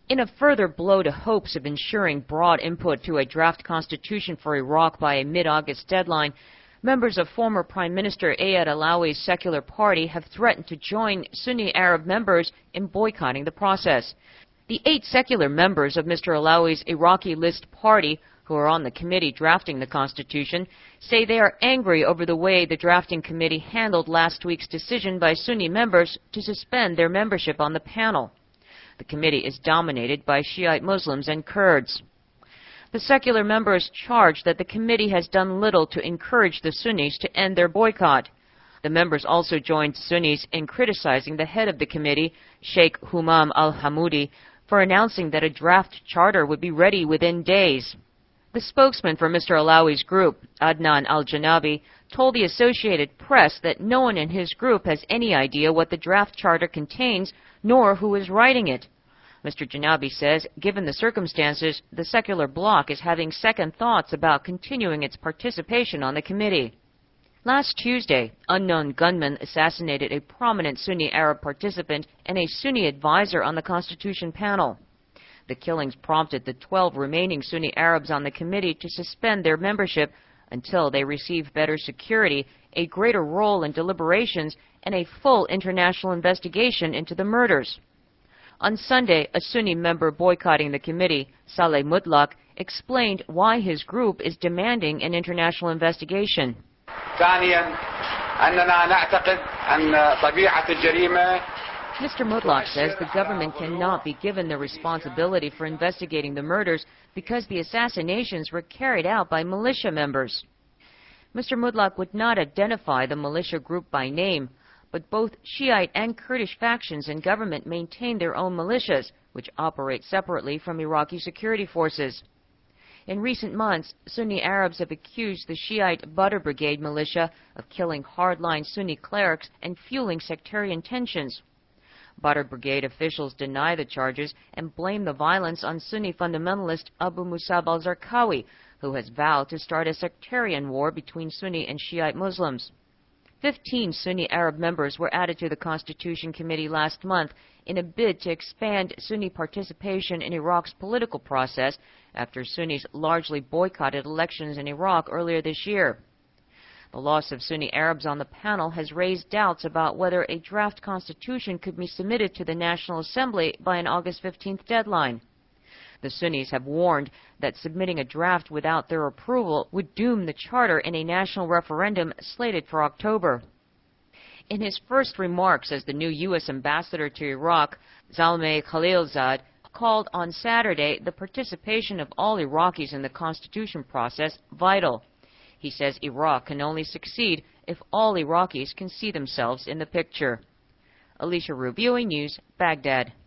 In a further blow to hopes of ensuring broad input to a draft constitution for Iraq by a mid-August deadline, members of former Prime Minister Ayad Allawi's secular party have threatened to join Sunni Arab members in boycotting the process. The 8 secular members of Mr. Allawi's Iraqi List party, who are on the committee drafting the constitution, say they are angry over the way the drafting committee handled last week's decision by Sunni members to suspend their membership on the panel. The committee is dominated by Shiite Muslims and Kurds. The secular members charge that the committee has done little to encourage the Sunnis to end their boycott. The members also joined Sunnis in criticizing the head of the committee, Sheikh Humam al-Hamoudi, for announcing that a draft charter would be ready within days. The spokesman for Mr. Allawi's group, Adnan al-Janabi, told the Associated Press that no one in his group has any idea what the draft charter contains, nor who is writing it. Mr. Janabi says, given the circumstances, the secular bloc is having second thoughts about continuing its participation on the committee. Last Tuesday, unknown gunmen assassinated a prominent Sunni Arab participant and a Sunni advisor on the Constitution panel. The killings prompted the 12 remaining Sunni Arabs on the committee to suspend their membership until they receive better security, a greater role in deliberations, and a full international investigation into the murders. On Sunday, a Sunni member boycotting the committee, Saleh Mutlaq, explained why his group is demanding an international investigation. Mr. Mutlaq says the government cannot be given the responsibility for investigating the murders because the assassinations were carried out by militia members. Mr. Mutlaq would not identify the militia group by name, but both Shiite and Kurdish factions in government maintain their own militias, which operate separately from Iraqi security forces. In recent months, Sunni Arabs have accused the Shiite Badr Brigade militia of killing hardline Sunni clerics and fueling sectarian tensions. Badr Brigade officials deny the charges and blame the violence on Sunni fundamentalist Abu Musab al-Zarqawi, who has vowed to start a sectarian war between Sunni and Shiite Muslims. 15 Sunni Arab members were added to the Constitution Committee last month in a bid to expand Sunni participation in Iraq's political process after Sunnis largely boycotted elections in Iraq earlier this year. The loss of Sunni Arabs on the panel has raised doubts about whether a draft constitution could be submitted to the National Assembly by an August 15th deadline. The Sunnis have warned that submitting a draft without their approval would doom the charter in a national referendum slated for October. In his first remarks as the new U.S. ambassador to Iraq, Zalmay Khalilzad called on Saturday the participation of all Iraqis in the constitution process vital. He says Iraq can only succeed if all Iraqis can see themselves in the picture. Alicia Rubio, News, Baghdad.